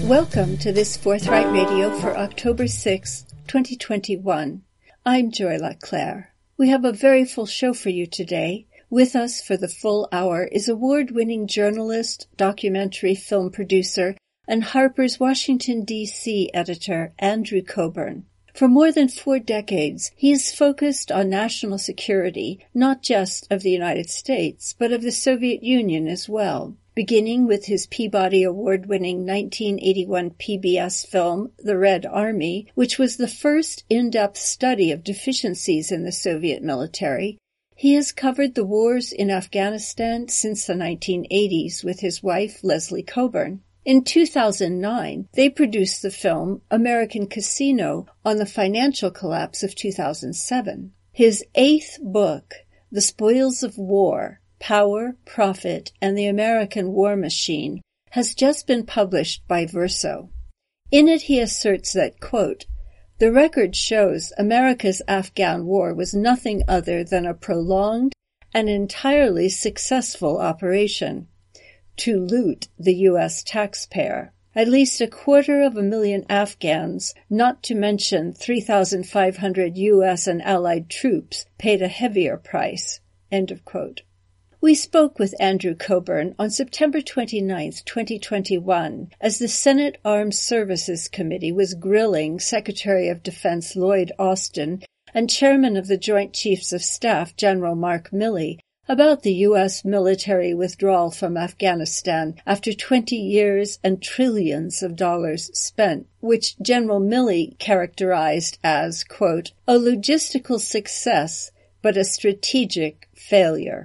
Welcome to this Forthright Radio for October 6, 2021. I'm Joy LaClaire. We have a very full show for you today. With us for the full hour is award-winning journalist, documentary film producer, and Harper's Washington, D.C. editor, Andrew Cockburn. For more than 4 decades, he has focused on national security, not just of the United States, but of the Soviet Union as well, beginning with his Peabody Award-winning 1981 PBS film, The Red Army, which was the first in-depth study of deficiencies in the Soviet military. He has covered the wars in Afghanistan since the 1980s with his wife, Leslie Cockburn. In 2009, they produced the film American Casino on the financial collapse of 2007. His 8th book, The Spoils of War, Power, Profit, and the American War Machine, has just been published by Verso. In it he asserts that, quote, "The record shows America's Afghan war was nothing other than a prolonged and entirely successful operation to loot the U.S. taxpayer. At least 250,000 Afghans, not to mention 3,500 U.S. and Allied troops, paid a heavier price." End of quote. We spoke with Andrew Cockburn on September 29, 2021, as the Senate Armed Services Committee was grilling Secretary of Defense Lloyd Austin and Chairman of the Joint Chiefs of Staff General Mark Milley about the U.S. military withdrawal from Afghanistan after 20 years and trillions of dollars spent, which General Milley characterized as, quote, "a logistical success, but a strategic failure."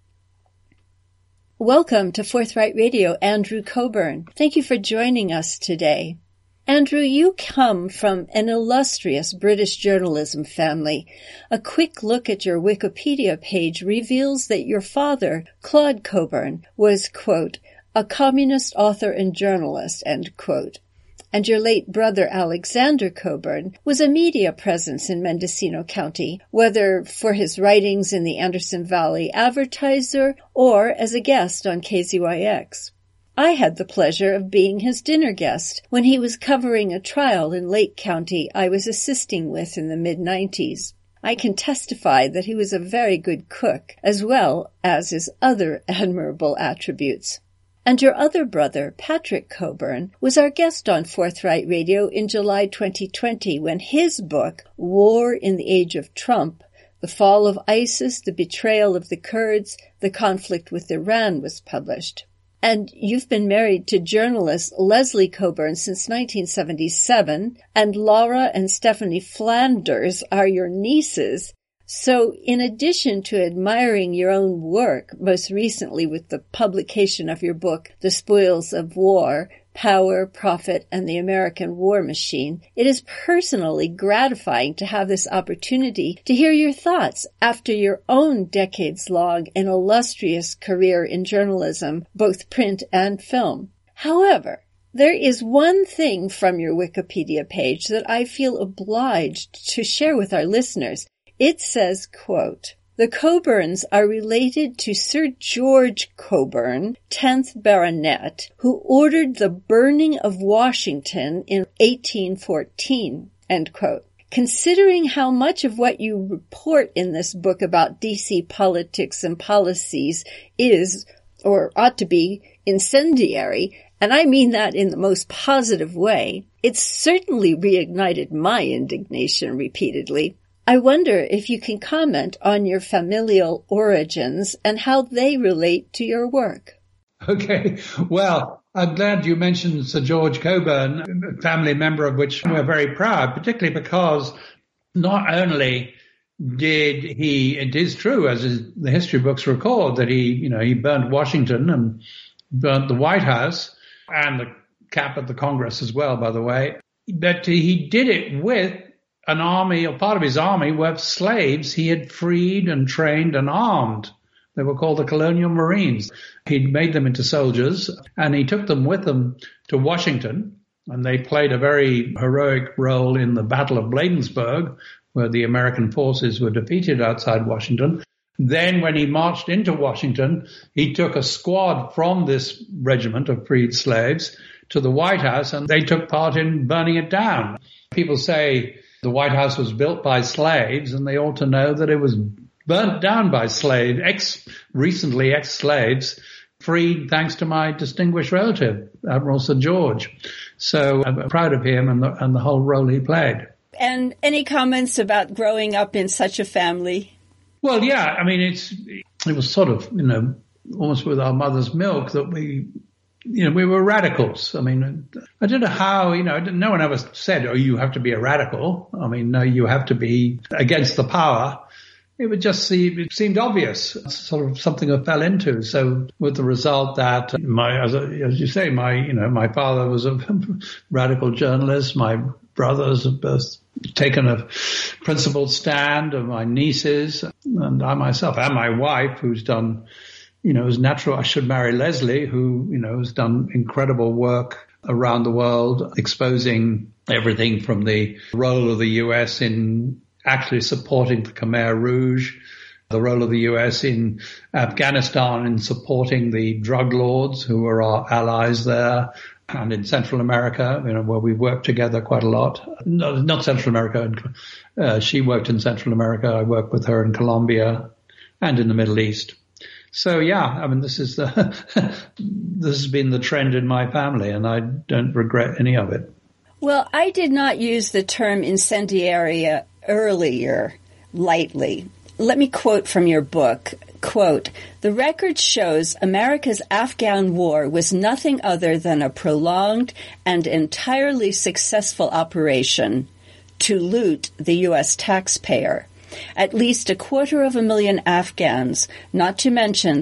Welcome to Forthright Radio, Andrew Cockburn. Thank you for joining us today. Andrew, you come from an illustrious British journalism family. A quick look at your Wikipedia page reveals that your father, Claude Cockburn, was, quote, "a communist author and journalist," end quote. And your late brother, Alexander Cockburn, was a media presence in Mendocino County, whether for his writings in the Anderson Valley Advertiser or as a guest on KZYX. I had the pleasure of being his dinner guest when he was covering a trial in Lake County I was assisting with in the mid-90s. I can testify that he was a very good cook, as well as his other admirable attributes. And your other brother, Patrick Cockburn, was our guest on Forthright Radio in July 2020 when his book, War in the Age of Trump, The Fall of ISIS, The Betrayal of the Kurds, The Conflict with Iran, was published. And you've been married to journalist Leslie Cockburn since 1977, and Laura and Stephanie Flanders are your nieces. So in addition to admiring your own work, most recently with the publication of your book, The Spoils of War, Power, Profit, and the American War Machine, it is personally gratifying to have this opportunity to hear your thoughts after your own decades-long and illustrious career in journalism, both print and film. However, there is one thing from your Wikipedia page that I feel obliged to share with our listeners. It says, quote, "The Cockburns are related to Sir George Cockburn, 10th Baronet, who ordered the burning of Washington in 1814, end quote. Considering how much of what you report in this book about D.C. politics and policies is, or ought to be, incendiary, and I mean that in the most positive way, it's certainly reignited my indignation repeatedly. I wonder if you can comment on your familial origins and how they relate to your work. Okay. Well, I'm glad you mentioned Sir George Cockburn, a family member of which we're very proud, particularly because not only did he, it is true, as the history books record, that he burnt Washington and burnt the White House and the cap of the Congress as well, by the way, but he did it with an army, or part of his army, were slaves he had freed and trained and armed. They were called the Colonial Marines. He'd made them into soldiers, and he took them with him to Washington, and they played a very heroic role in the Battle of Bladensburg, where the American forces were defeated outside Washington. Then when he marched into Washington, he took a squad from this regiment of freed slaves to the White House, and they took part in burning it down. People say the White House was built by slaves, and they ought to know that it was burnt down by slaves, recently ex-slaves, freed thanks to my distinguished relative, Admiral Sir George. So I'm proud of him and the whole role he played. And any comments about growing up in such a family? Well, yeah, I mean, it was sort of, almost with our mother's milk that we were radicals. I mean, I don't know how, no one ever said, oh, you have to be a radical. I mean, no, you have to be against the power. It seemed obvious, sort of something I fell into. So with the result that as you say, my father was a radical journalist. My brothers have both taken a principled stand, and my nieces and I myself and my wife, who's done, it was natural I should marry Leslie, who, has done incredible work around the world, exposing everything from the role of the U.S. in actually supporting the Khmer Rouge, the role of the U.S. in Afghanistan in supporting the drug lords who were our allies there, and in Central America, where we worked together quite a lot. No, not Central America. She worked in Central America. I worked with her in Colombia and in the Middle East. So yeah, I mean, this has been the trend in my family, and I don't regret any of it. Well, I did not use the term incendiary earlier lightly. Let me quote from your book. Quote, "The record shows America's Afghan war was nothing other than a prolonged and entirely successful operation to loot the U.S. taxpayer. At least 250,000 Afghans, not to mention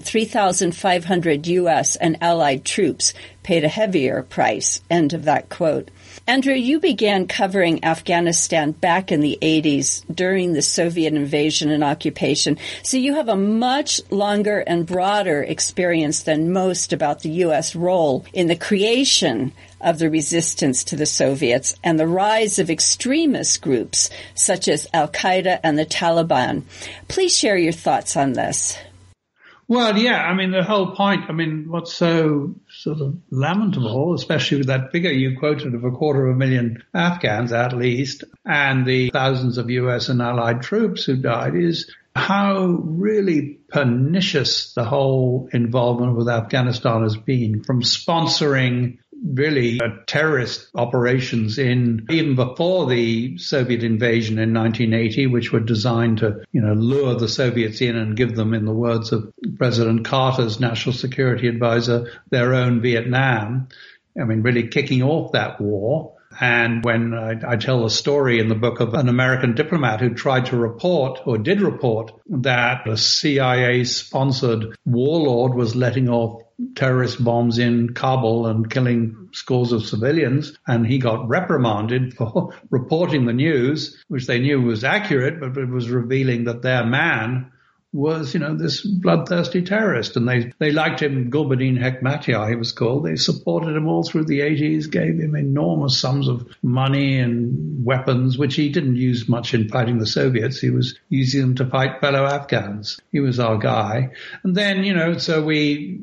3,500 U.S. and allied troops, paid a heavier price." End of that quote. Andrew, you began covering Afghanistan back in the 80s during the Soviet invasion and occupation, so you have a much longer and broader experience than most about the U.S. role in the creation of the resistance to the Soviets and the rise of extremist groups such as Al-Qaeda and the Taliban. Please share your thoughts on this. Well, yeah, I mean, the whole point, what's so sort of lamentable, especially with that figure you quoted of 250,000 Afghans at least, and the thousands of U.S. and allied troops who died, is how really pernicious the whole involvement with Afghanistan has been, from sponsoring really terrorist operations even before the Soviet invasion in 1980, which were designed to, lure the Soviets in and give them, in the words of President Carter's national security advisor, their own Vietnam. Really kicking off that war. And when I tell a story in the book of an American diplomat who tried to report, or did report, that a CIA-sponsored warlord was letting off terrorist bombs in Kabul and killing scores of civilians, and he got reprimanded for reporting the news, which they knew was accurate, but it was revealing that their man was, this bloodthirsty terrorist. And they liked him, Gulbuddin Hekmatyar, he was called. They supported him all through the 80s, gave him enormous sums of money and weapons, which he didn't use much in fighting the Soviets. He was using them to fight fellow Afghans. He was our guy. And then, so we,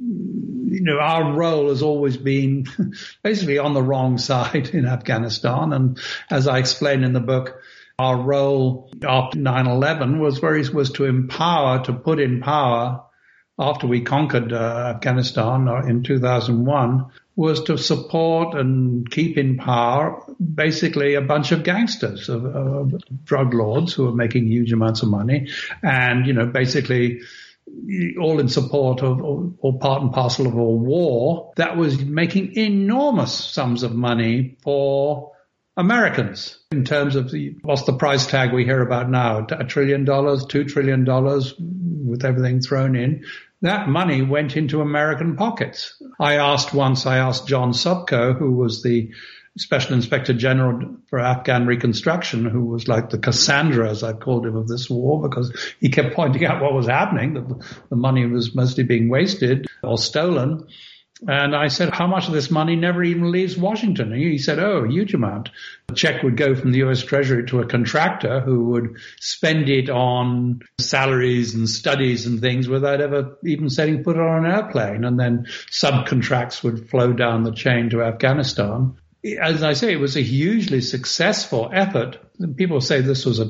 our role has always been basically on the wrong side in Afghanistan. And as I explain in the book, our role after 9/11 was to put in power, after we conquered Afghanistan in 2001, was to support and keep in power basically a bunch of gangsters, of drug lords who were making huge amounts of money, and, basically all in support of, or part and parcel of a war that was making enormous sums of money for Americans in terms of what's the price tag we hear about now? $1 trillion, $2 trillion with everything thrown in. That money went into American pockets. I asked John Sopko, who was the Special Inspector General for Afghan Reconstruction, who was like the Cassandra, as I called him, of this war, because he kept pointing out what was happening, that the money was mostly being wasted or stolen. And I said, how much of this money never even leaves Washington? And he said, oh, a huge amount. The check would go from the U.S. Treasury to a contractor who would spend it on salaries and studies and things without ever even setting foot on an airplane. And then subcontracts would flow down the chain to Afghanistan. As I say, it was a hugely successful effort. People say this was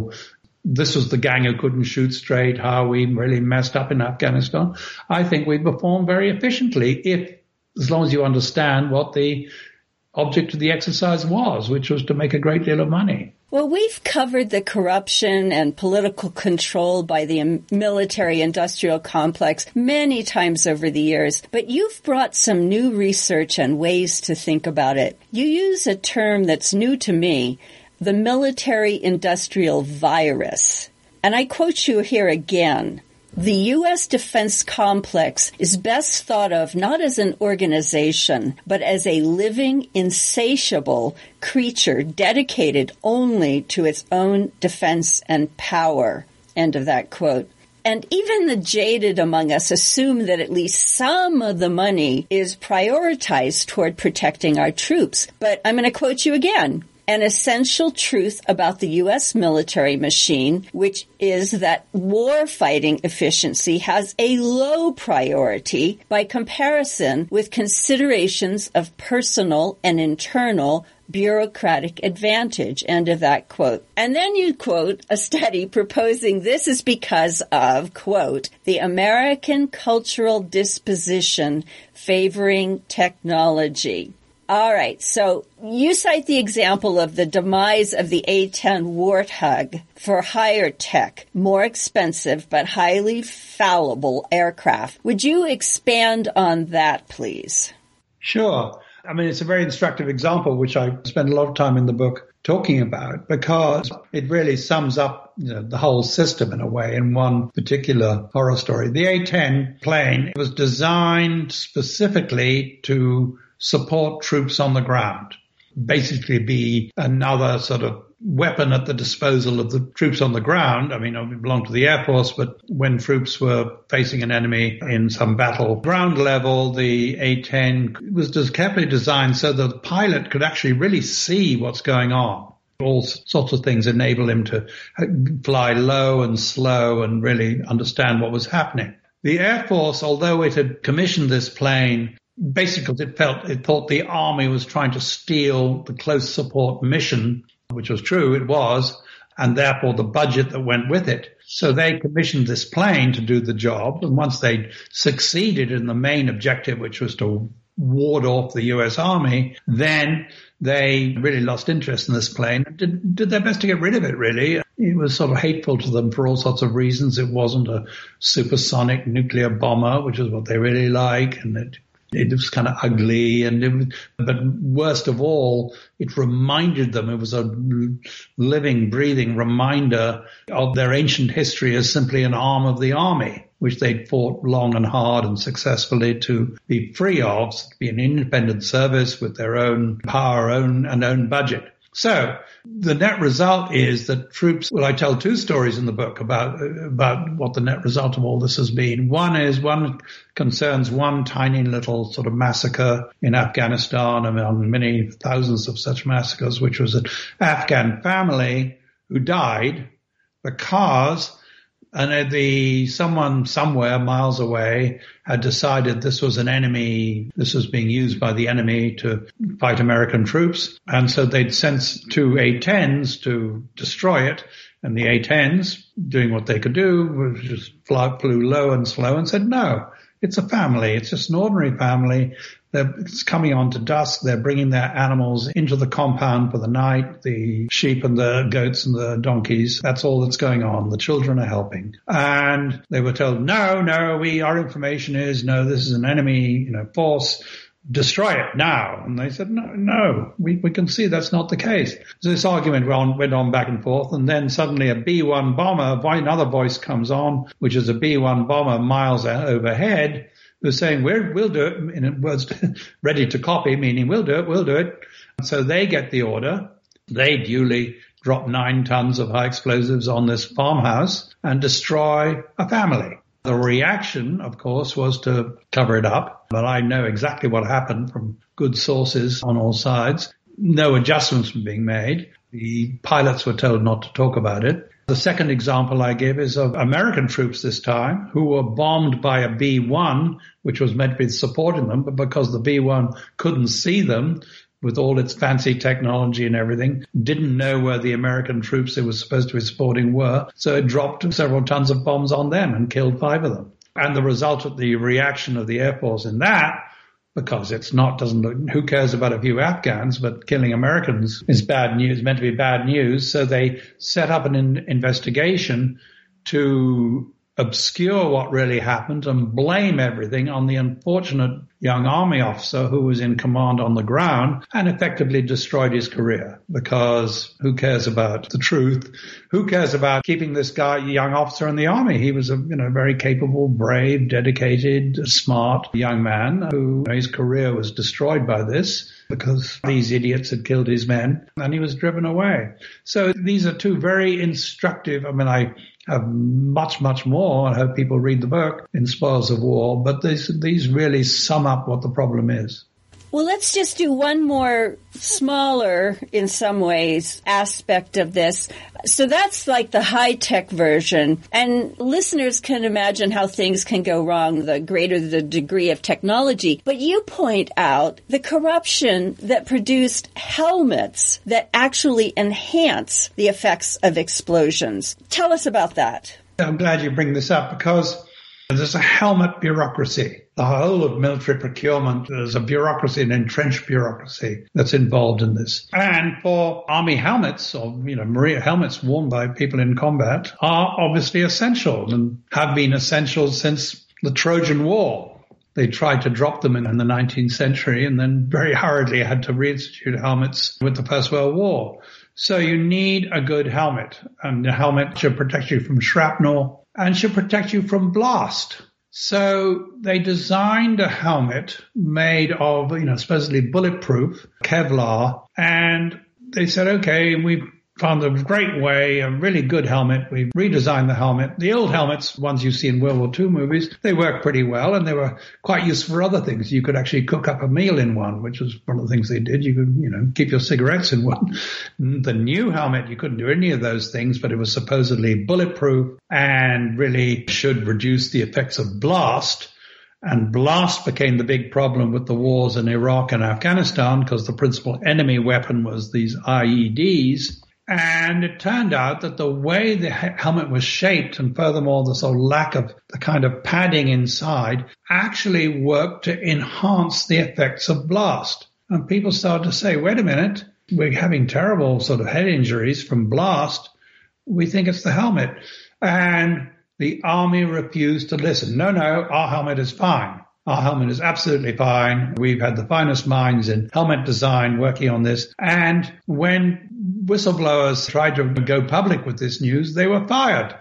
the gang who couldn't shoot straight, how we really messed up in Afghanistan. I think we performed very efficiently as long as you understand what the object of the exercise was, which was to make a great deal of money. Well, we've covered the corruption and political control by the military-industrial complex many times over the years, but you've brought some new research and ways to think about it. You use a term that's new to me, the military-industrial virus. And I quote you here again. The U.S. defense complex is best thought of not as an organization, but as a living, insatiable creature dedicated only to its own defense and power. End of that quote. And even the jaded among us assume that at least some of the money is prioritized toward protecting our troops. But I'm going to quote you again. An essential truth about the U.S. military machine, which is that war-fighting efficiency has a low priority by comparison with considerations of personal and internal bureaucratic advantage. End of that quote. And then you quote a study proposing this is because of, quote, the American cultural disposition favoring technology. All right, so you cite the example of the demise of the A-10 Warthog for higher tech, more expensive but highly fallible aircraft. Would you expand on that, please? Sure. I mean, it's a very instructive example, which I spend a lot of time in the book talking about, because it really sums up the whole system in a way in one particular horror story. The A-10 plane was designed specifically to support troops on the ground, basically be another sort of weapon at the disposal of the troops on the ground. I mean, it belonged to the Air Force, but when troops were facing an enemy in some battle, ground level, the A-10 was just carefully designed so that the pilot could actually really see what's going on. All sorts of things enable him to fly low and slow and really understand what was happening. The Air Force, although it had commissioned this plane basically it thought the army was trying to steal the close support mission, which was true, it was, and therefore the budget that went with it. So they commissioned this plane to do the job. And once they succeeded in the main objective, which was to ward off the U.S. Army, then they really lost interest in this plane and did their best to get rid of it, really. It was sort of hateful to them for all sorts of reasons. It wasn't a supersonic nuclear bomber, which is what they really like, and it was kind of ugly, but worst of all, it reminded them, it was a living, breathing reminder of their ancient history as simply an arm of the army, which they'd fought long and hard and successfully to be free of, to be an independent service with their own power, own budget. So the net result is that troops, well, I tell two stories in the book about what the net result of all this has been. One concerns one tiny little sort of massacre in Afghanistan, among many thousands of such massacres, which was an Afghan family who died because someone somewhere miles away had decided this was an enemy, this was being used by the enemy to fight American troops. And so they'd sent two A-10s to destroy it. And the A-10s, doing what they could do, just flew low and slow and said, no, it's a family. It's just an ordinary family. It's coming on to dusk. They're bringing their animals into the compound for the night, the sheep and the goats and the donkeys. That's all that's going on. The children are helping. And they were told, no, our information is, no, this is an enemy, force. Destroy it now. And they said, no, we can see that's not the case. So this argument went on back and forth. And then suddenly a B-1 bomber, another voice comes on, which is a B-1 bomber miles overhead, who's saying, we'll do it, in words ready to copy, meaning we'll do it. So they get the order. They duly drop 9 tons of high explosives on this farmhouse and destroy a family. The reaction, of course, was to cover it up. But I know exactly what happened from good sources on all sides. No adjustments were being made. The pilots were told not to talk about it. The second example I give is of American troops this time who were bombed by a B-1, which was meant to be supporting them, but because the B-1 couldn't see them with all its fancy technology and everything, didn't know where the American troops it was supposed to be supporting were, so it dropped several tons of bombs on them and killed 5 of them. And the result of the reaction of the Air Force in that, because who cares about a few Afghans, but killing Americans is bad news, meant to be bad news. So they set up an investigation to obscure what really happened and blame everything on the unfortunate young army officer who was in command on the ground and effectively destroyed his career, because who cares about the truth? Who cares about keeping this young officer in the army? He was a very capable, brave, dedicated, smart young man who his career was destroyed by this because these idiots had killed his men and he was driven away. So these are two very instructive, I have much, much more. I hope people read the book in Spoils of War, but these really sum up what the problem is. Well, let's just do one more smaller, in some ways, aspect of this. So that's like the high-tech version. And listeners can imagine how things can go wrong the greater the degree of technology. But you point out the corruption that produced helmets that actually enhance the effects of explosions. Tell us about that. I'm glad you bring this up because there's a helmet bureaucracy. The whole of military procurement, there's a bureaucracy, an entrenched bureaucracy that's involved in this. And for army helmets or, marine helmets worn by people in combat are obviously essential and have been essential since the Trojan War. They tried to drop them in the 19th century and then very hurriedly had to reinstitute helmets with the First World War. So you need a good helmet, and the helmet should protect you from shrapnel and should protect you from blast. So they designed a helmet made of, supposedly bulletproof Kevlar. And they said, okay, we've found a great way, a really good helmet. We've redesigned the helmet. The old helmets, ones you see in World War II movies, they work pretty well and they were quite useful for other things. You could actually cook up a meal in one, which was one of the things they did. You could, keep your cigarettes in one. The new helmet, you couldn't do any of those things, but it was supposedly bulletproof and really should reduce the effects of blast. And blast became the big problem with the wars in Iraq and Afghanistan because the principal enemy weapon was these IEDs. And it turned out that the way the helmet was shaped and furthermore the sort of lack of the kind of padding inside actually worked to enhance the effects of blast. And people started to say, wait a minute, we're having terrible sort of head injuries from blast. We think it's the helmet. And the army refused to listen. No, our helmet is fine. Our helmet is absolutely fine. We've had the finest minds in helmet design working on this. And when whistleblowers tried to go public with this news, they were fired.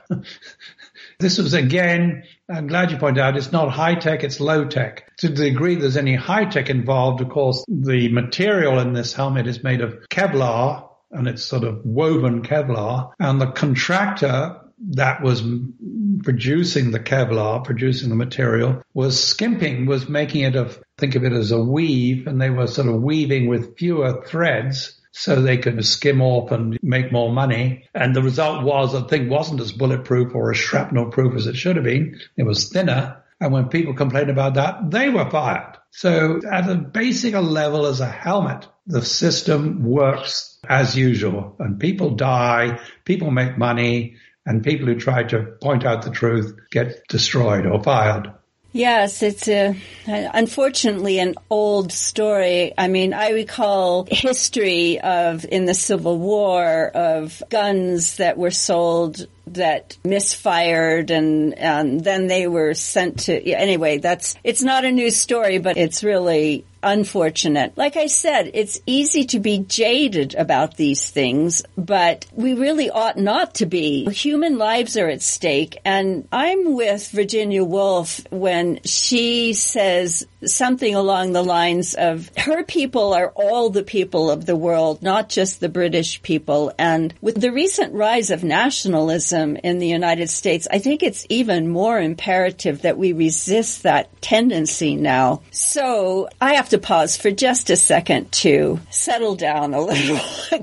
This was, again, I'm glad you pointed out, it's not high-tech, it's low-tech. To the degree there's any high-tech involved, of course, the material in this helmet is made of Kevlar, and it's sort of woven Kevlar, and the contractor that was producing the Kevlar, producing the material, was skimping, was making it think of it as a weave, and they were sort of weaving with fewer threads so they could skim off and make more money. And the result was the thing wasn't as bulletproof or as shrapnel proof as it should have been. It was thinner. And when people complained about that, they were fired. So at a basic level as a helmet, the system works as usual. And people die, people make money, and people who try to point out the truth get destroyed or fired. Yes, it's unfortunately an old story. I mean, I recall history in the Civil War of guns that were sold that misfired and then they were sent to, anyway, it's not a new story, but it's really unfortunate. Like I said, it's easy to be jaded about these things, but we really ought not to be. Human lives are at stake, and I'm with Virginia Woolf when she says something along the lines of her people are all the people of the world, not just the British people. And with the recent rise of nationalism in the United States, I think it's even more imperative that we resist that tendency now. So I have to pause for just a second to settle down a little.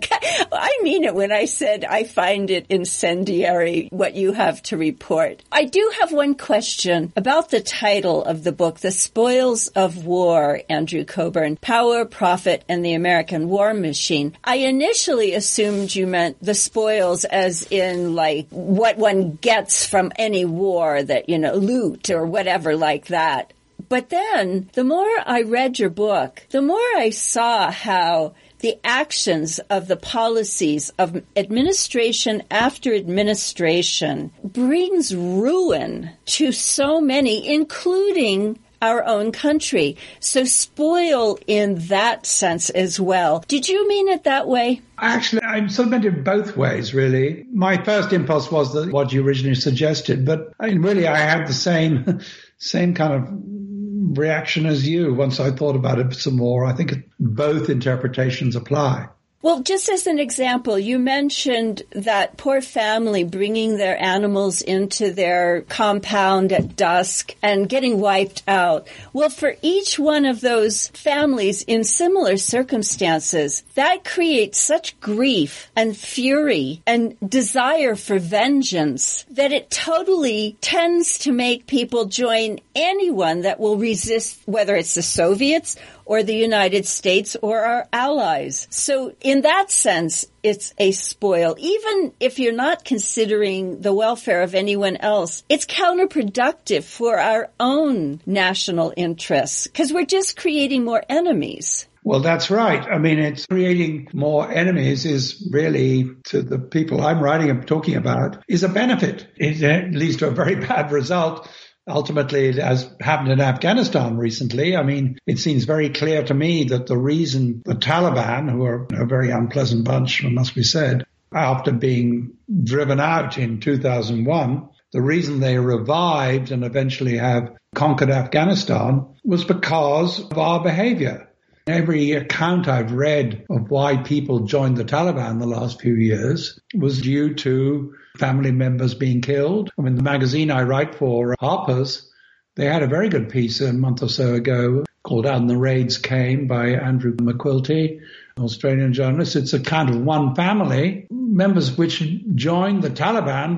I mean it when I said I find it incendiary what you have to report. I do have one question about the title of the book, The Spoils of War, Andrew Cockburn, Power, Profit, and the American War Machine. I initially assumed you meant the spoils as in like what one gets from any war that, loot or whatever like that. But then the more I read your book, the more I saw how the actions of the policies of administration after administration brings ruin to so many, including our own country. So spoil in that sense as well. Did you mean it that way? Actually, I sort of meant it both ways, really. My first impulse was that what you originally suggested, but really I had the same kind of reaction as you once I thought about it some more. I think both interpretations apply. Well, just as an example, you mentioned that poor family bringing their animals into their compound at dusk and getting wiped out. Well, for each one of those families in similar circumstances, that creates such grief and fury and desire for vengeance that it totally tends to make people join anyone that will resist, whether it's the Soviets or the United States or our allies. So in that sense, it's a spoil. Even if you're not considering the welfare of anyone else, it's counterproductive for our own national interests because we're just creating more enemies. Well, that's right. I mean, it's creating more enemies is really, to the people I'm writing and talking about, is a benefit. It leads to a very bad result. Ultimately, as happened in Afghanistan recently, I mean, it seems very clear to me that the reason the Taliban, who are a very unpleasant bunch, it must be said, after being driven out in 2001, the reason they revived and eventually have conquered Afghanistan was because of our behavior. Every account I've read of why people joined the Taliban the last few years was due to family members being killed. I mean, the magazine I write for, Harper's, they had a very good piece a month or so ago called Out and the Raids Came by Andrew McQuilty, an Australian journalist. It's a kind of one family, members which joined the Taliban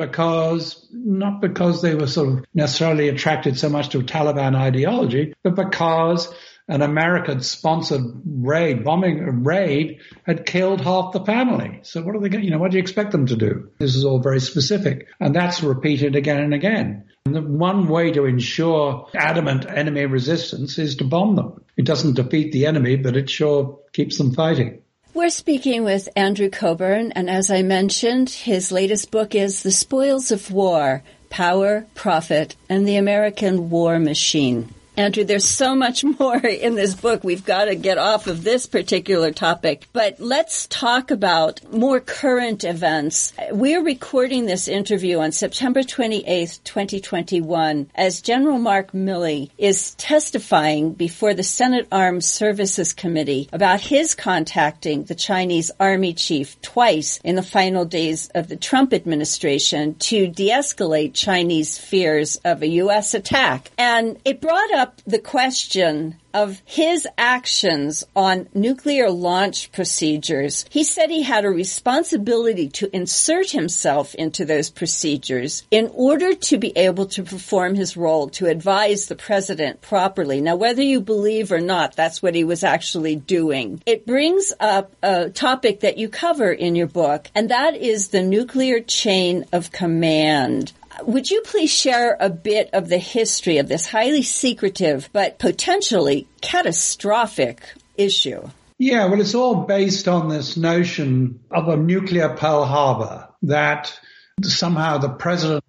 not because they were sort of necessarily attracted so much to Taliban ideology, but because an American-sponsored bombing raid had killed half the family. So what are they going? What do you expect them to do? This is all very specific, and that's repeated again and again. And the one way to ensure adamant enemy resistance is to bomb them. It doesn't defeat the enemy, but it sure keeps them fighting. We're speaking with Andrew Cockburn, and as I mentioned, his latest book is The Spoils of War, Power, Profit, and the American War Machine. Andrew, there's so much more in this book. We've got to get off of this particular topic. But let's talk about more current events. We're recording this interview on September 28th, 2021, as General Mark Milley is testifying before the Senate Armed Services Committee about his contacting the Chinese Army chief twice in the final days of the Trump administration to de-escalate Chinese fears of a U.S. attack. And it brought up the question of his actions on nuclear launch procedures. He said he had a responsibility to insert himself into those procedures in order to be able to perform his role to advise the president properly. Now, whether you believe or not, that's what he was actually doing. It brings up a topic that you cover in your book, and that is the nuclear chain of command. Would you please share a bit of the history of this highly secretive but potentially catastrophic issue? Yeah, well, it's all based on this notion of a nuclear Pearl Harbor, that somehow the president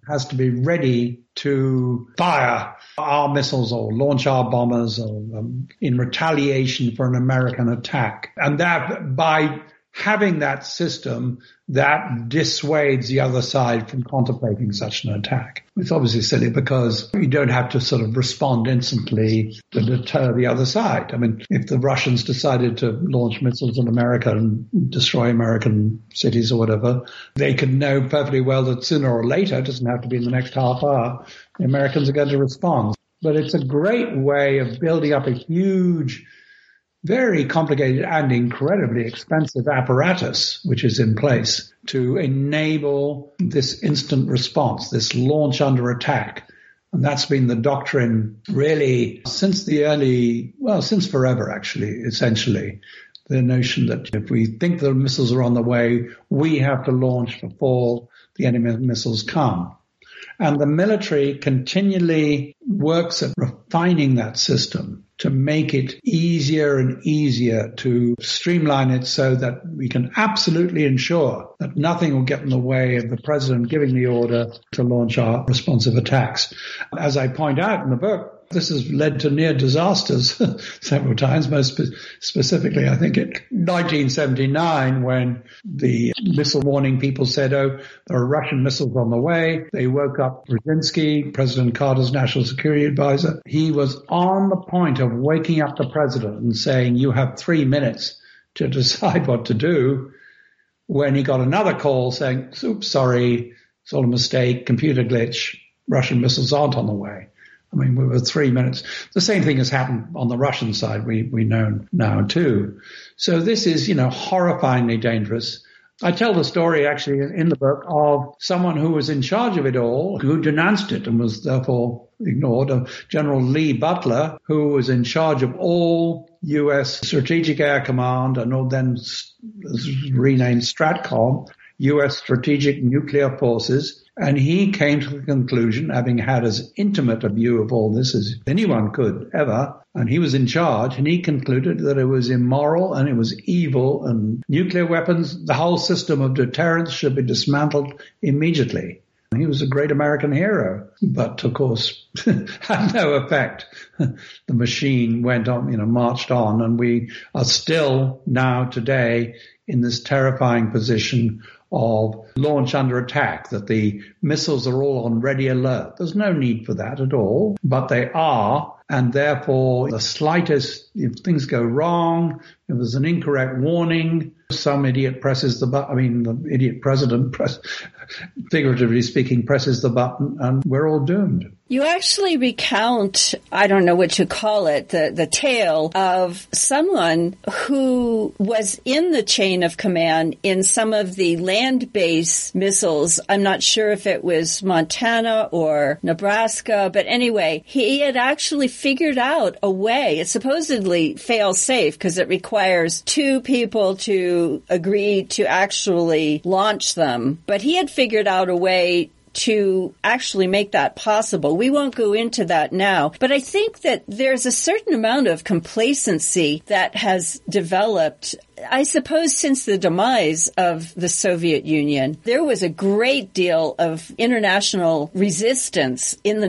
has to be ready to fire our missiles or launch our bombers or, in retaliation for an American attack. And that by having that system, that dissuades the other side from contemplating such an attack. It's obviously silly because you don't have to sort of respond instantly to deter the other side. I mean, if the Russians decided to launch missiles in America and destroy American cities or whatever, they could know perfectly well that sooner or later, it doesn't have to be in the next half hour, the Americans are going to respond. But it's a great way of building up a huge, very complicated and incredibly expensive apparatus which is in place to enable this instant response, this launch under attack. And that's been the doctrine really since since forever, actually, essentially. The notion that if we think the missiles are on the way, we have to launch before the enemy missiles come. And the military continually works at refining that system to make it easier and easier to streamline it so that we can absolutely ensure that nothing will get in the way of the president giving the order to launch our responsive attacks. As I point out in the book, this has led to near disasters several times, most specifically, I think, in 1979, when the missile warning people said, oh, there are Russian missiles on the way. They woke up Brzezinski, President Carter's national security advisor. He was on the point of waking up the president and saying, you have 3 minutes to decide what to do, when he got another call saying, oops, sorry, it's all a mistake, computer glitch, Russian missiles aren't on the way. I mean, we were 3 minutes. The same thing has happened on the Russian side, we know now too. So this is, horrifyingly dangerous. I tell the story actually in the book of someone who was in charge of it all, who denounced it and was therefore ignored, General Lee Butler, who was in charge of all U.S. Strategic Air Command and then renamed STRATCOM, U.S. Strategic Nuclear Forces. And he came to the conclusion, having had as intimate a view of all this as anyone could ever, and he was in charge, and he concluded that it was immoral and it was evil, and nuclear weapons, the whole system of deterrence should be dismantled immediately. He was a great American hero, but of course had no effect. The machine went on, marched on, and we are still now today in this terrifying position of launch under attack, that the missiles are all on ready alert. There's no need for that at all, but they are, and therefore the slightest, if things go wrong, if there's an incorrect warning, some idiot presses the button, the idiot president, figuratively speaking, presses the button, and we're all doomed. You actually recount, I don't know what you call it, the tale of someone who was in the chain of command in some of the land-based missiles. I'm not sure if it was Montana or Nebraska, but anyway, he had actually figured out a way. It's supposedly fail-safe because it requires 2 people to agree to actually launch them. But he had figured out a way to actually make that possible. We won't go into that now, but I think that there's a certain amount of complacency that has developed, I suppose, since the demise of the Soviet Union. There was a great deal of international resistance in the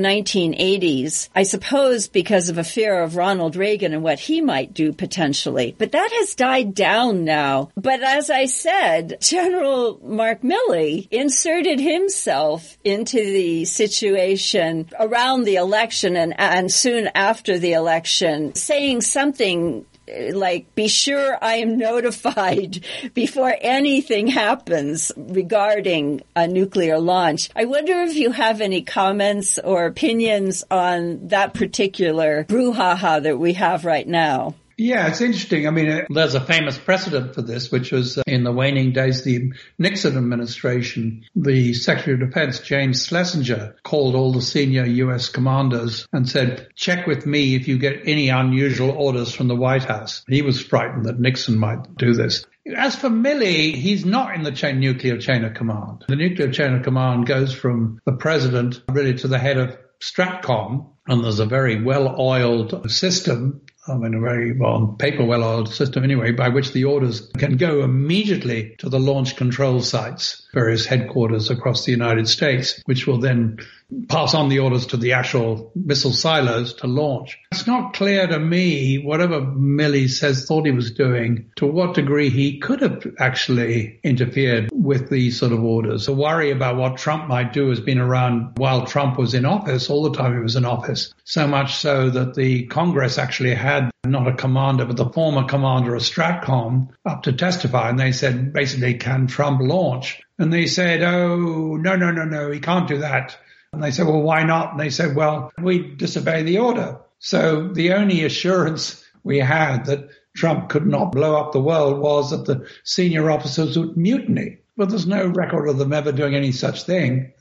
1980s, I suppose because of a fear of Ronald Reagan and what he might do potentially. But that has died down now. But as I said, General Mark Milley inserted himself into the situation around the election and soon after the election, saying something like, be sure I am notified before anything happens regarding a nuclear launch. I wonder if you have any comments or opinions on that particular brouhaha that we have right now. Yeah, it's interesting. I mean, there's a famous precedent for this, which was in the waning days, the Nixon administration, the Secretary of Defense, James Schlesinger, called all the senior U.S. commanders and said, check with me if you get any unusual orders from the White House. He was frightened that Nixon might do this. As for Milley, he's not in the nuclear chain of command. The nuclear chain of command goes from the president really to the head of STRATCOM, and there's a very well-oiled system, a very paper well-oiled system anyway, by which the orders can go immediately to the launch control sites. various headquarters across the United States, which will then pass on the orders to the actual missile silos to launch. It's not clear to me, whatever Milley thought he was doing, to what degree he could have actually interfered with these sort of orders. The worry about what Trump might do has been around while Trump was in office, all the time he was in office, so much so that the Congress actually had not a commander, but the former commander of STRATCOM up to testify, and they said, basically, can Trump launch? And they said, oh, no, he can't do that. And they said, well, why not? And they said, well, we disobey the order. So the only assurance we had that Trump could not blow up the world was that the senior officers would mutiny. But there's no record of them ever doing any such thing.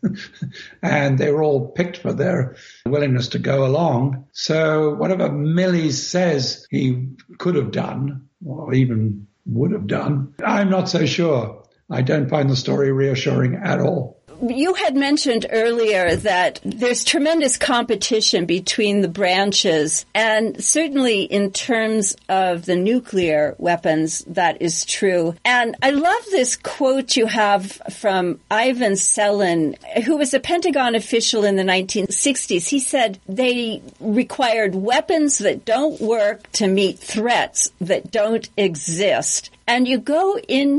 And they were all picked for their willingness to go along. So whatever Milley says he could have done, or even would have done, I'm not so sure. I don't find the story reassuring at all. You had mentioned earlier that there's tremendous competition between the branches, and certainly in terms of the nuclear weapons, that is true. And I love this quote you have from Ivan Selin, who was a Pentagon official in the 1960s. He said they required weapons that don't work to meet threats that don't exist. And you go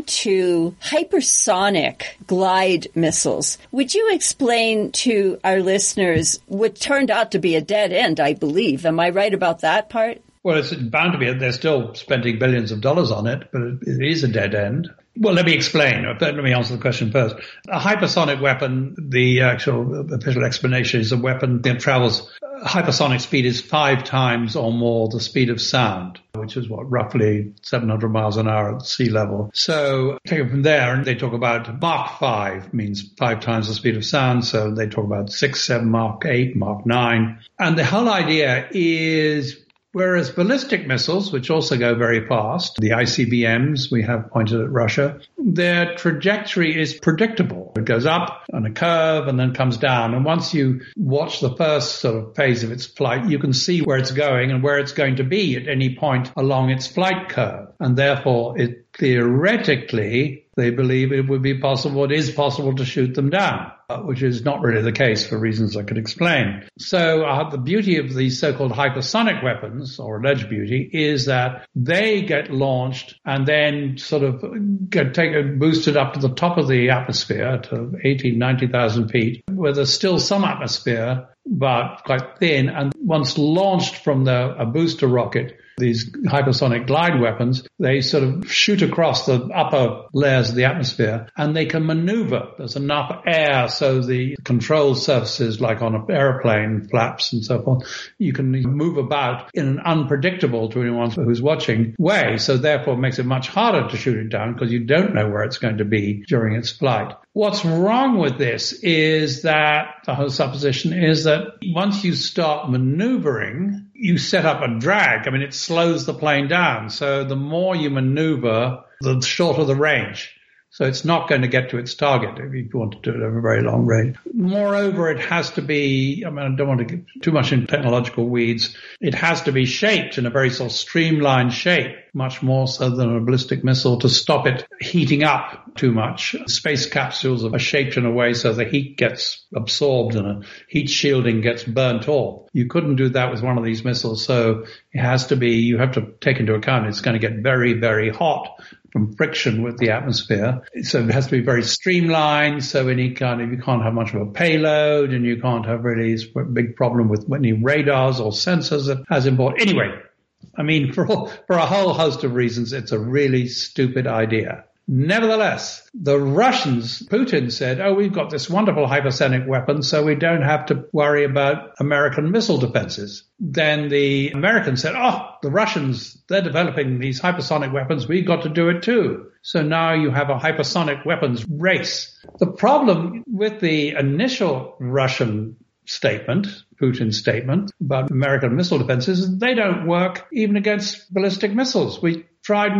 into hypersonic glide missiles. Would you explain to our listeners what turned out to be a dead end, I believe? Am I right about that part? Well, it's bound to be. They're still spending billions of dollars on it, but it is a dead end. Well, let me explain. Let me answer the question first. A hypersonic weapon, the actual official explanation, is a weapon that travels, hypersonic speed is 5 times or more the speed of sound, which is roughly 700 miles an hour at sea level. So take it from there, and they talk about Mach 5 means 5 times the speed of sound. So they talk about 6, 7, Mach 8, Mach 9. And the whole idea is, whereas ballistic missiles, which also go very fast, the ICBMs we have pointed at Russia, their trajectory is predictable. It goes up on a curve and then comes down. And once you watch the first sort of phase of its flight, you can see where it's going and where it's going to be at any point along its flight curve. And therefore, it theoretically, they believe it would be possible, it is possible to shoot them down, which is not really the case for reasons I could explain. So the beauty of these so-called hypersonic weapons, or alleged beauty, is that they get launched and then sort of get boosted up to the top of the atmosphere to 80,000, 90,000 feet, where there's still some atmosphere, but quite thin. And once launched from a booster rocket, these hypersonic glide weapons, they sort of shoot across the upper layers of the atmosphere and they can maneuver. There's enough air so the control surfaces, like on an airplane, flaps and so forth, you can move about in an unpredictable, to anyone who's watching, way. So therefore it makes it much harder to shoot it down because you don't know where it's going to be during its flight. What's wrong with this is that the whole supposition is that once you start maneuvering, you set up a drag. I mean, it slows the plane down. So the more you maneuver, the shorter the range. So it's not going to get to its target if you want to do it over a very long range. Moreover, it has to be, I don't want to get too much into technological weeds. It has to be shaped in a very sort of streamlined shape, much more so than a ballistic missile, to stop it heating up too much. Space capsules are shaped in a way so the heat gets absorbed and a heat shielding gets burnt off. You couldn't do that with one of these missiles. So it has to be, you have to take into account it's going to get very, very hot from friction with the atmosphere. So it has to be very streamlined. So you can't have much of a payload, and you can't have really a big problem with any radars or sensors that has important. Anyway, I mean, for a whole host of reasons, it's a really stupid idea. Nevertheless, the Russians, Putin said, we've got this wonderful hypersonic weapon, so we don't have to worry about American missile defenses. Then the Americans said, the Russians, they're developing these hypersonic weapons, we've got to do it too. So now you have a hypersonic weapons race. The problem with the initial Russian statement, Putin's statement about American missile defenses, they don't work even against ballistic missiles. We tried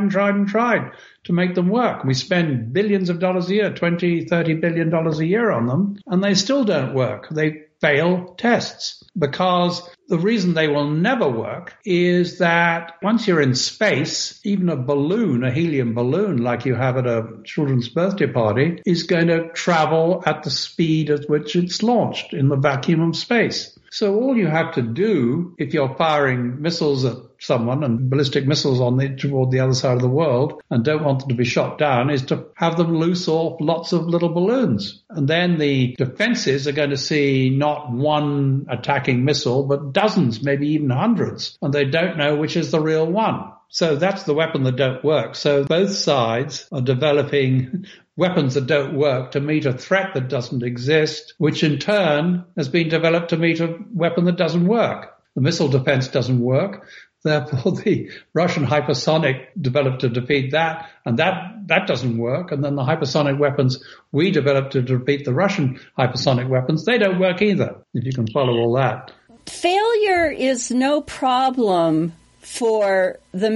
to make them work. We spend billions of dollars a year, $20, $30 billion a year on them, and they still don't work. They fail tests, because the reason they will never work is that once you're in space, even a balloon, a helium balloon like you have at a children's birthday party, is going to travel at the speed at which it's launched in the vacuum of space. So all you have to do, if you're firing missiles at someone and ballistic missiles toward the other side of the world and don't want them to be shot down, is to have them loose off lots of little balloons. And then the defenses are going to see not one attacking missile, but dozens, maybe even hundreds. And they don't know which is the real one. So that's the weapon that don't work. So both sides are developing weapons that don't work to meet a threat that doesn't exist, which in turn has been developed to meet a weapon that doesn't work. The missile defense doesn't work. Therefore, the Russian hypersonic developed to defeat that, and that doesn't work. And then the hypersonic weapons we developed to defeat the Russian hypersonic weapons, they don't work either, if you can follow all that. Failure is no problem for the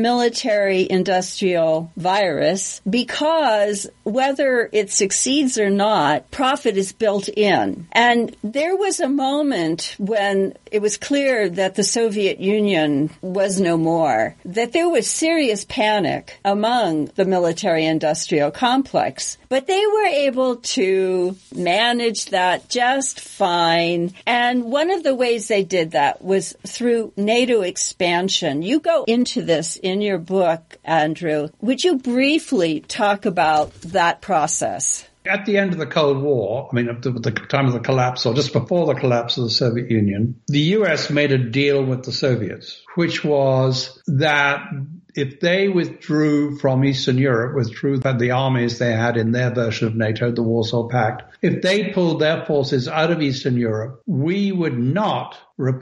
military-industrial virus, because whether it succeeds or not, profit is built in. And there was a moment when it was clear that the Soviet Union was no more, that there was serious panic among the military-industrial complex. But they were able to manage that just fine. And one of the ways they did that was through NATO expansion. You go into this in your book, Andrew. Would you briefly talk about that process? At the end of the Cold War, at the time of the collapse, or just before the collapse of the Soviet Union, the US made a deal with the Soviets, which was that if they withdrew from Eastern Europe, withdrew the armies they had in their version of NATO, the Warsaw Pact, if they pulled their forces out of Eastern Europe, we would not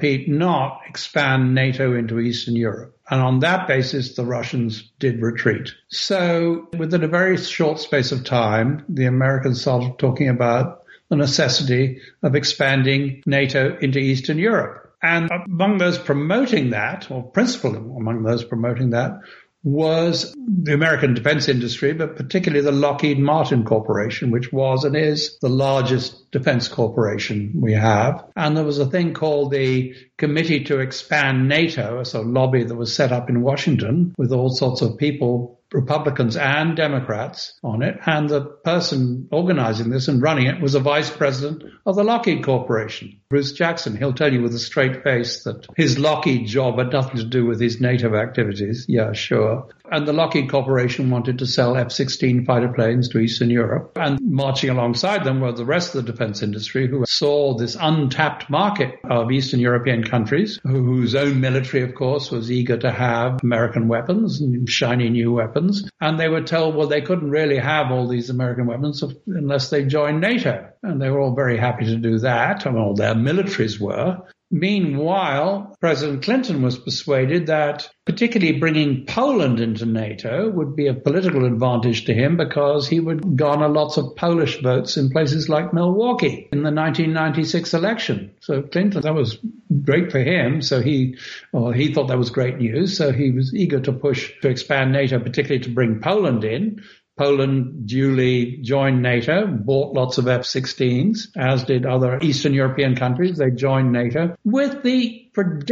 expand NATO into Eastern Europe. And on that basis, the Russians did retreat. So within a very short space of time, the Americans started talking about the necessity of expanding NATO into Eastern Europe. And among those promoting that, or principal among those promoting that, was the American defense industry, but particularly the Lockheed Martin Corporation, which was and is the largest defense corporation we have. And there was a thing called the Committee to Expand NATO, a sort of lobby that was set up in Washington with all sorts of people, Republicans and Democrats on it. And the person organizing this and running it was a vice president of the Lockheed Corporation, Bruce Jackson. He'll tell you with a straight face that his Lockheed job had nothing to do with his NATO activities. Yeah, sure. And the Lockheed Corporation wanted to sell F-16 fighter planes to Eastern Europe. And marching alongside them were the rest of the defense industry, who saw this untapped market of Eastern European countries, whose own military, of course, was eager to have American weapons and shiny new weapons. And they were told, well, they couldn't really have all these American weapons unless they joined NATO. And they were all very happy to do that. Well, their militaries were. Meanwhile, President Clinton was persuaded that particularly bringing Poland into NATO would be a political advantage to him, because he would garner lots of Polish votes in places like Milwaukee in the 1996 election. So Clinton, that was great for him. So he thought that was great news. So he was eager to push to expand NATO, particularly to bring Poland in. Poland duly joined NATO, bought lots of F-16s, as did other Eastern European countries. They joined NATO with the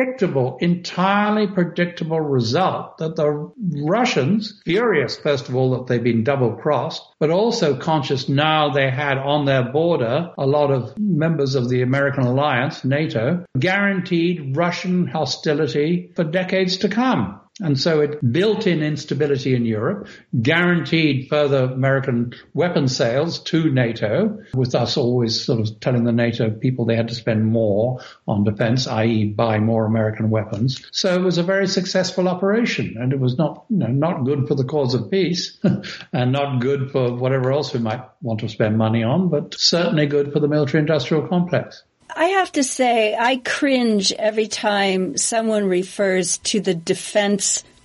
entirely predictable result that the Russians, furious, first of all, that they'd been double-crossed, but also conscious now they had on their border a lot of members of the American alliance, NATO, guaranteed Russian hostility for decades to come. And so it built in instability in Europe, guaranteed further American weapon sales to NATO, with us always sort of telling the NATO people they had to spend more on defense, i.e. buy more American weapons. So it was a very successful operation, and it was not good for the cause of peace and not good for whatever else we might want to spend money on, but certainly good for the military-industrial complex. I have to say, I cringe every time someone refers to the defense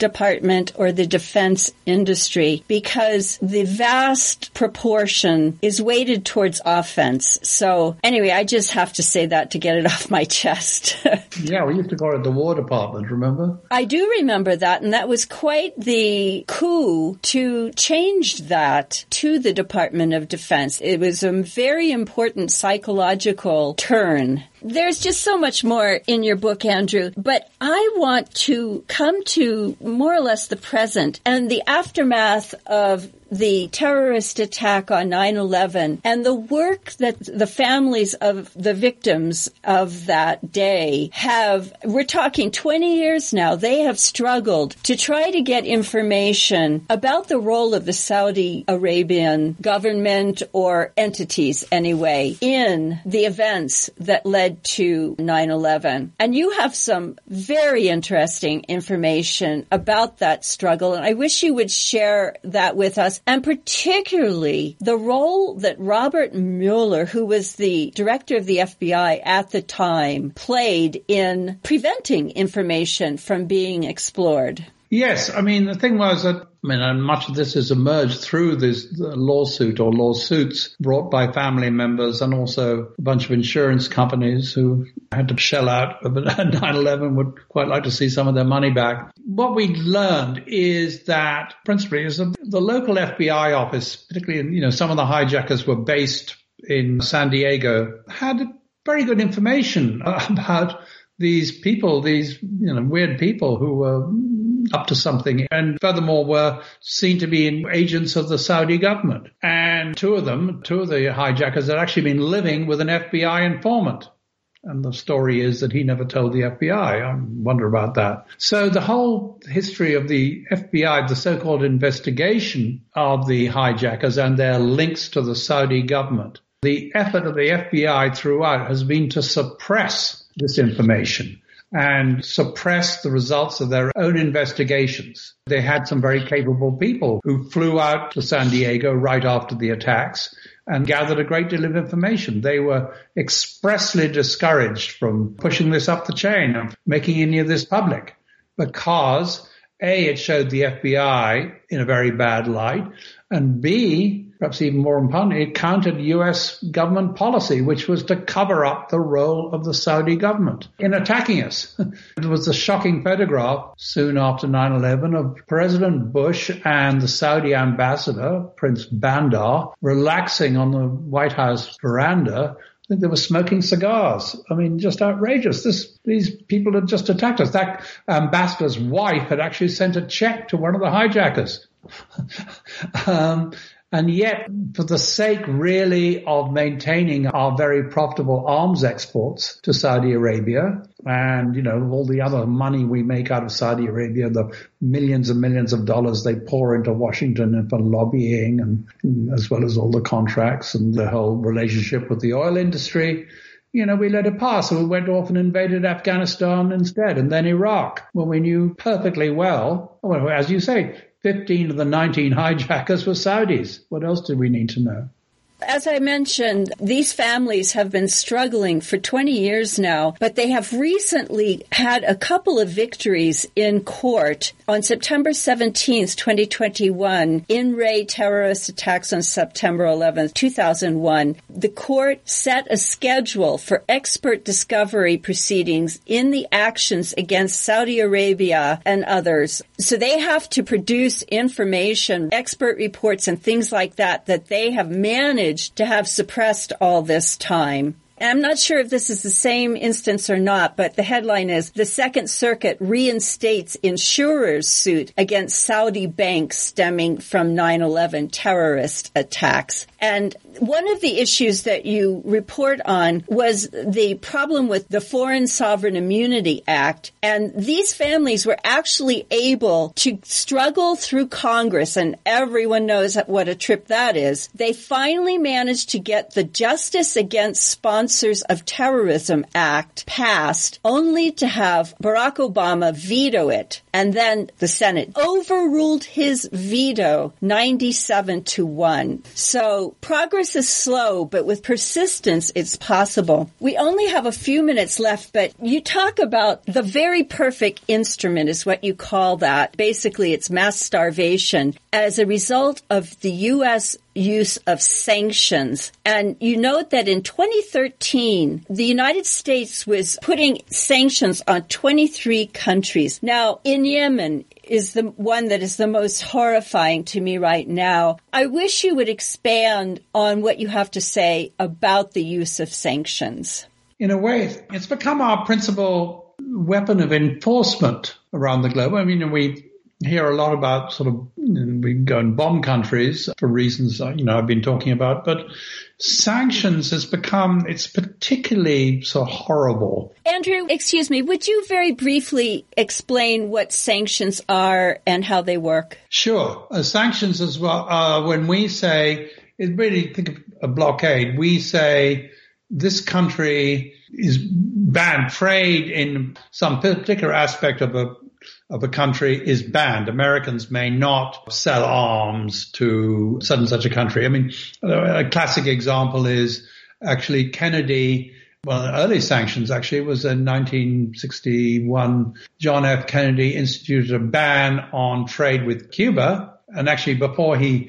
Department or the defense industry because the vast proportion is weighted towards offense. So anyway, I just have to say that to get it off my chest. Yeah, we used to call it the War Department, remember? I do remember that, and that was quite the coup to change that to the Department of Defense. It was a very important psychological turn. There's just so much more in your book, Andrew, but I want to come to more or less the present and the aftermath of the terrorist attack on 9/11 and the work that the families of the victims of that day have. We're talking 20 years now. They have struggled to try to get information about the role of the Saudi Arabian government or entities anyway in the events that led to 9/11. And you have some very interesting information about that struggle, and I wish you would share that with us, and particularly the role that Robert Mueller, who was the director of the FBI at the time, played in preventing information from being explored. Yes, I mean, the thing was that, and much of this has emerged through this lawsuit or lawsuits brought by family members and also a bunch of insurance companies who had to shell out at 9/11 would quite like to see some of their money back. What we learned is that principally is the local FBI office, particularly, some of the hijackers were based in San Diego, had very good information about these people, these weird people who were up to something, and furthermore were seen to be agents of the Saudi government. And two of the hijackers had actually been living with an FBI informant. And the story is that he never told the FBI. I wonder about that. So the whole history of the FBI, the so-called investigation of the hijackers and their links to the Saudi government, the effort of the FBI throughout has been to suppress this information and suppress the results of their own investigations. They had some very capable people who flew out to San Diego right after the attacks and gathered a great deal of information. They were expressly discouraged from pushing this up the chain and making any of this public because, A, it showed the FBI in a very bad light, and B, perhaps even more importantly, it countered U.S. government policy, which was to cover up the role of the Saudi government in attacking us. There was a shocking photograph soon after 9/11 of President Bush and the Saudi ambassador, Prince Bandar, relaxing on the White House veranda. I think they were smoking cigars. I mean, just outrageous. These people had just attacked us. That ambassador's wife had actually sent a check to one of the hijackers. And yet, for the sake really of maintaining our very profitable arms exports to Saudi Arabia and, all the other money we make out of Saudi Arabia, the millions and millions of dollars they pour into Washington and for lobbying and as well as all the contracts and the whole relationship with the oil industry, we let it pass. And we went off and invaded Afghanistan instead and then Iraq, when we knew perfectly well, as you say, 15 of the 19 hijackers were Saudis. What else did we need to know? As I mentioned, these families have been struggling for 20 years now, but they have recently had a couple of victories in court. On September 17th, 2021, in Ray terrorist attacks on September 11th, 2001, the court set a schedule for expert discovery proceedings in the actions against Saudi Arabia and others. So they have to produce information, expert reports and things like that they have managed to have suppressed all this time. And I'm not sure if this is the same instance or not, but the headline is, the Second Circuit reinstates insurer's suit against Saudi banks stemming from 9/11 terrorist attacks. And one of the issues that you report on was the problem with the Foreign Sovereign Immunity Act. And these families were actually able to struggle through Congress, and everyone knows what a trip that is. They finally managed to get the Justice Against Sponsoring Enhancers of Terrorism Act passed only to have Barack Obama veto it. And then the Senate overruled his veto 97-1. So progress is slow, but with persistence, it's possible. We only have a few minutes left, but you talk about the very perfect instrument is what you call that. Basically, it's mass starvation as a result of the U.S. use of sanctions. And you note that in 2013, the United States was putting sanctions on 23 countries. Now, in Yemen is the one that is the most horrifying to me right now. I wish you would expand on what you have to say about the use of sanctions. In a way, it's become our principal weapon of enforcement around the globe. I mean, we hear a lot about we go and bomb countries for reasons, I've been talking about, but sanctions has become, it's particularly so horrible. Andrew, excuse me, would you very briefly explain what sanctions are and how they work? Sure. Sanctions as well, when we say, really think of a blockade, we say this country is banned, trade in some particular aspect of a country is banned. Americans may not sell arms to such and such a country. I mean, a classic example is actually Kennedy. Well, early sanctions actually was in 1961. John F. Kennedy instituted a ban on trade with Cuba. And actually before it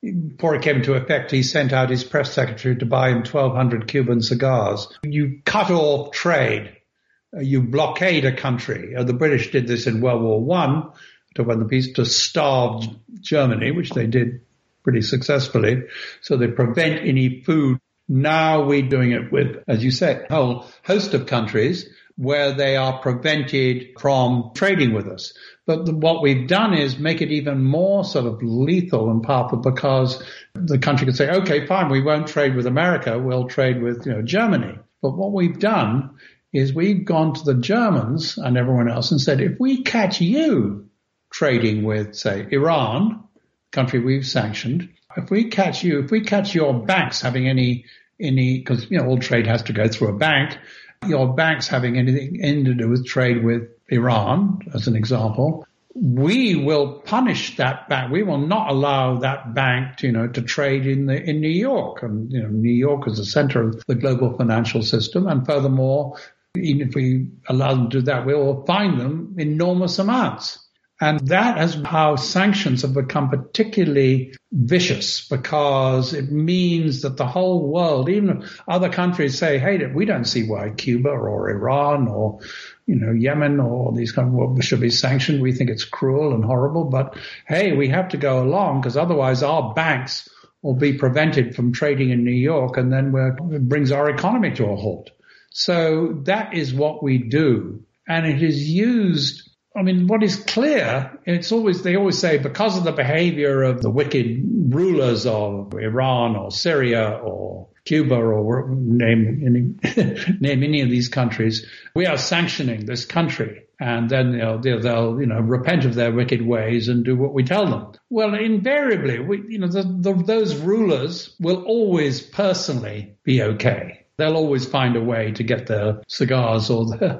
came into effect, he sent out his press secretary to buy him 1,200 Cuban cigars. You cut off trade. You blockade a country. The British did this in World War I to win the peace, to starve Germany, which they did pretty successfully. So they prevent any food. Now we're doing it with, as you said, a whole host of countries where they are prevented from trading with us. But what we've done is make it even more sort of lethal and powerful, because the country could say, okay, fine, we won't trade with America, we'll trade with Germany. But what we've done is we've gone to the Germans and everyone else and said, if we catch you trading with, say, Iran, country we've sanctioned, if we catch your banks having any, because, all trade has to go through a bank, your banks having anything to do with trade with Iran, as an example, we will punish that bank. We will not allow that bank to trade in New York. And, New York is the center of the global financial system. And furthermore, even if we allow them to do that, we will fine them enormous amounts. And that is how sanctions have become particularly vicious, because it means that the whole world, even if other countries say, hey, we don't see why Cuba or Iran or, Yemen or these should be sanctioned. We think it's cruel and horrible, but hey, we have to go along because otherwise our banks will be prevented from trading in New York, and then it brings our economy to a halt. So that is what we do. And it is used, what is clear, they always say because of the behavior of the wicked rulers of Iran or Syria or Cuba or name any of these countries, we are sanctioning this country. And then they'll repent of their wicked ways and do what we tell them. Well, invariably, those rulers will always personally be okay. They'll always find a way to get their cigars or their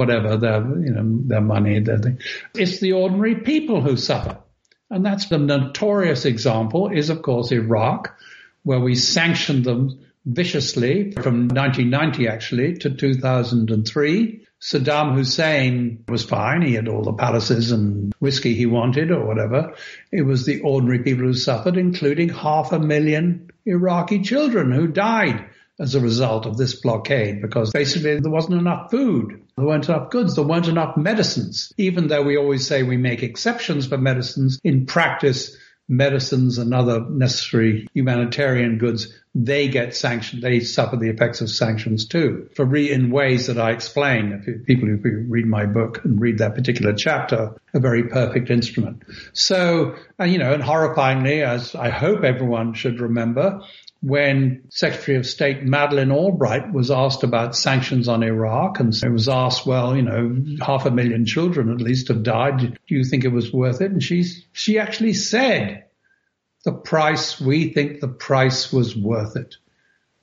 money, their thing. It's the ordinary people who suffer. And that's the notorious example is, of course, Iraq, where we sanctioned them viciously from 1990, actually, to 2003. Saddam Hussein was fine. He had all the palaces and whiskey he wanted or whatever. It was the ordinary people who suffered, including 500,000 Iraqi children who died as a result of this blockade, because basically there wasn't enough food. There weren't enough goods. There weren't enough medicines. Even though we always say we make exceptions for medicines, in practice, medicines and other necessary humanitarian goods, they get sanctioned. They suffer the effects of sanctions too, in ways that I explain. People who read my book and read that particular chapter, a very perfect instrument. So, and horrifyingly, as I hope everyone should remember, when Secretary of State Madeleine Albright was asked about sanctions on Iraq, and it was asked, 500,000 children at least have died. Do you think it was worth it? And she actually said, we think the price was worth it.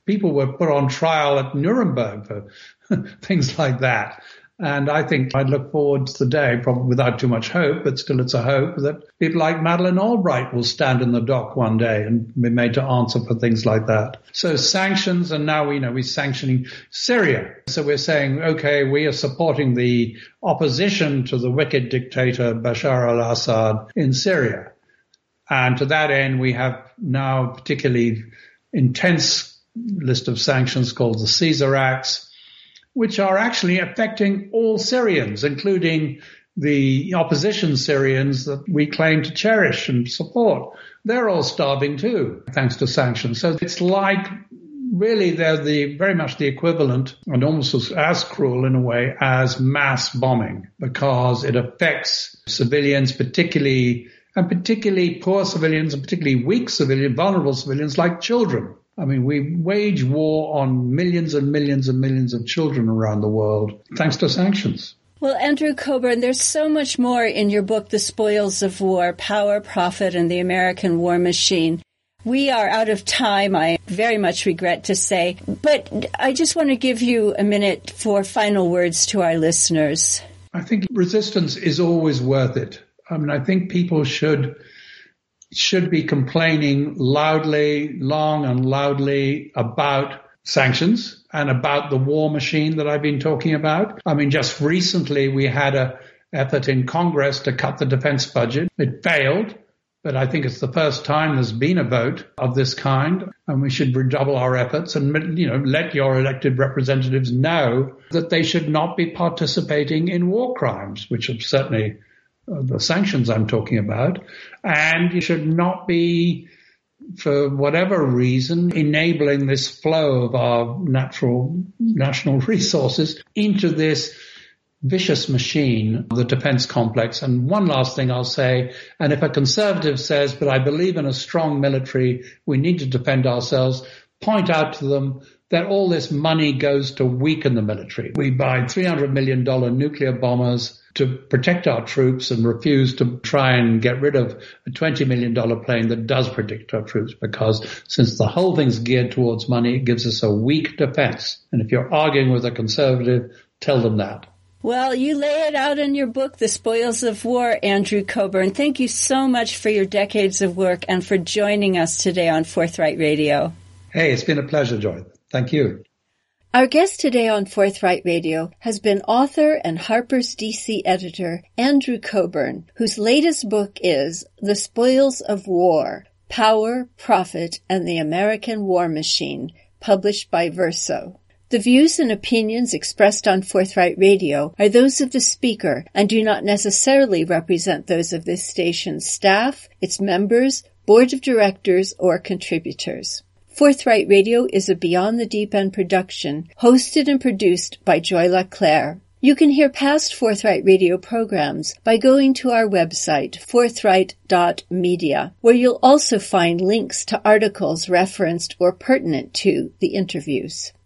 People were put on trial at Nuremberg for things like that. And I think I'd look forward to the day, probably without too much hope, but still it's a hope, that people like Madeleine Albright will stand in the dock one day and be made to answer for things like that. So sanctions, and now we're sanctioning Syria. So we're saying, okay, we are supporting the opposition to the wicked dictator Bashar al-Assad in Syria. And to that end, we have now a particularly intense list of sanctions called the Caesar Acts, which are actually affecting all Syrians, including the opposition Syrians that we claim to cherish and support. They're all starving too, thanks to sanctions. So it's like, really, they're very much the equivalent, and almost as cruel in a way, as mass bombing, because it affects civilians, particularly poor civilians, and particularly weak civilians, vulnerable civilians like children. I mean, we wage war on millions and millions and millions of children around the world, thanks to sanctions. Well, Andrew Cockburn, there's so much more in your book, The Spoils of War, Power, Profit, and the American War Machine. We are out of time, I very much regret to say, but I just want to give you a minute for final words to our listeners. I think resistance is always worth it. I mean, I think people should be complaining long and loudly about sanctions and about the war machine that I've been talking about. I mean, just recently we had an effort in Congress to cut the defense budget. It failed, but I think it's the first time there's been a vote of this kind, and we should redouble our efforts and, let your elected representatives know that they should not be participating in war crimes, which are certainly the sanctions I'm talking about, and you should not be, for whatever reason, enabling this flow of our national resources into this vicious machine, the defense complex. And one last thing I'll say, and if a conservative says, but I believe in a strong military, we need to defend ourselves, point out to them that all this money goes to weaken the military. We buy $300 million nuclear bombers to protect our troops and refuse to try and get rid of a $20 million plane that does protect our troops, because since the whole thing's geared towards money, it gives us a weak defense. And if you're arguing with a conservative, tell them that. Well, you lay it out in your book, The Spoils of War, Andrew Cockburn. Thank you so much for your decades of work and for joining us today on Forthright Radio. Hey, it's been a pleasure, Joy. Thank you. Our guest today on Forthright Radio has been author and Harper's DC editor Andrew Cockburn, whose latest book is The Spoils of War, Power, Profit, and the American War Machine, published by Verso. The views and opinions expressed on Forthright Radio are those of the speaker and do not necessarily represent those of this station's staff, its members, board of directors, or contributors. Forthright Radio is a Beyond the Deep End production, hosted and produced by Joy LaClaire. You can hear past Forthright Radio programs by going to our website, forthright.media, where you'll also find links to articles referenced or pertinent to the interviews.